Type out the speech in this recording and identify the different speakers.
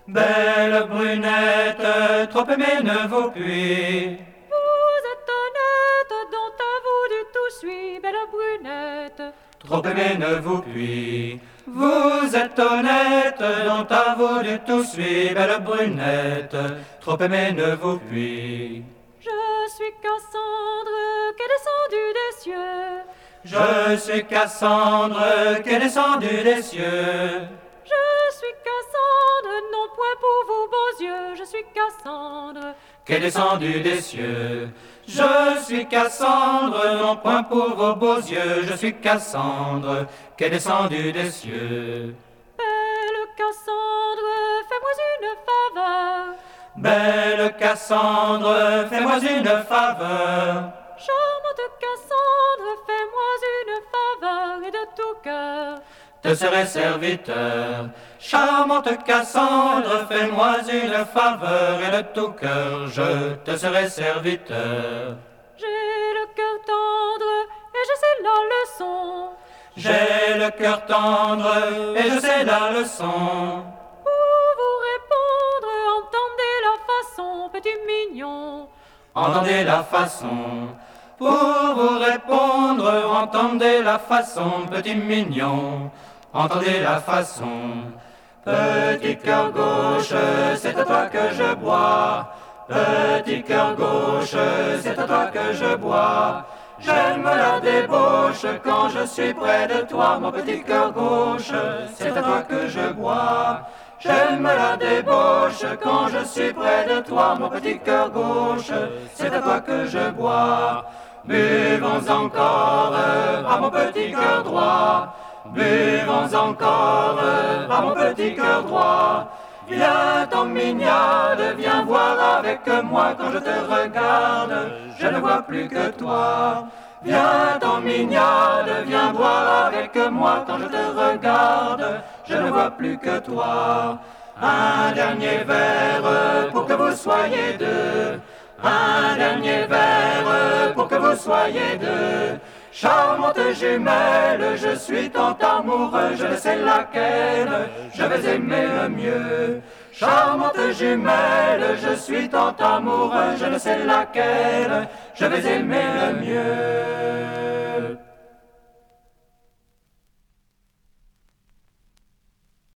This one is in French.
Speaker 1: Belle brunette, trop aimée ne vaut plus.
Speaker 2: Vous êtes honnête, dont à vous du tout suis, belle brunette.
Speaker 1: Trop aimée ne vous puis. Vous êtes honnête, dont à vous du tout suis, belle brunette. Trop aimée ne vous puis.
Speaker 2: Je suis Cassandre, qui est descendue des cieux.
Speaker 1: Je suis Cassandre, qui est descendue des cieux.
Speaker 2: Je suis Cassandre, non point pour vos beaux yeux. Je suis Cassandre,
Speaker 1: Qui est descendue des cieux. Je suis Cassandre, non point pour vos beaux yeux. Je suis Cassandre, qui est descendue des cieux.
Speaker 2: belle Cassandre, fais-moi une faveur.
Speaker 1: Belle Cassandre, fais-moi une faveur.
Speaker 2: Charmante Cassandre, fais-moi une faveur et de tout cœur.
Speaker 1: Te serai serviteur. Charmante Cassandre, fais-moi une faveur et de tout cœur, je te serai serviteur.
Speaker 2: J'ai le cœur tendre et je sais la leçon.
Speaker 1: J'ai le cœur tendre et je sais la leçon.
Speaker 2: Pour vous répondre, entendez la façon, petit mignon.
Speaker 1: Entendez la façon. Pour vous répondre, entendez la façon, petit mignon. Entendez la façon. Petit cœur gauche, c'est à toi que je bois. Petit cœur gauche, c'est à toi que je bois. J'aime la débauche quand je suis près de toi, mon petit cœur gauche, c'est à toi que je bois. J'aime la débauche quand je suis près de toi, mon petit cœur gauche, c'est à toi que je bois. Buvons encore à mon petit cœur droit. Buvons encore à mon petit cœur droit. Viens ton mignade, viens voir avec moi quand je te regarde, je ne vois plus que toi. Viens ton mignade, viens voir avec moi quand je te regarde, je ne vois plus que toi. Un dernier verre pour que vous soyez deux. Un dernier verre pour que vous soyez deux. Charmante jumelle, je suis tant amoureux, je ne sais laquelle je vais aimer le mieux. Charmante jumelle, je suis tant amoureux, je ne sais laquelle je vais aimer le mieux.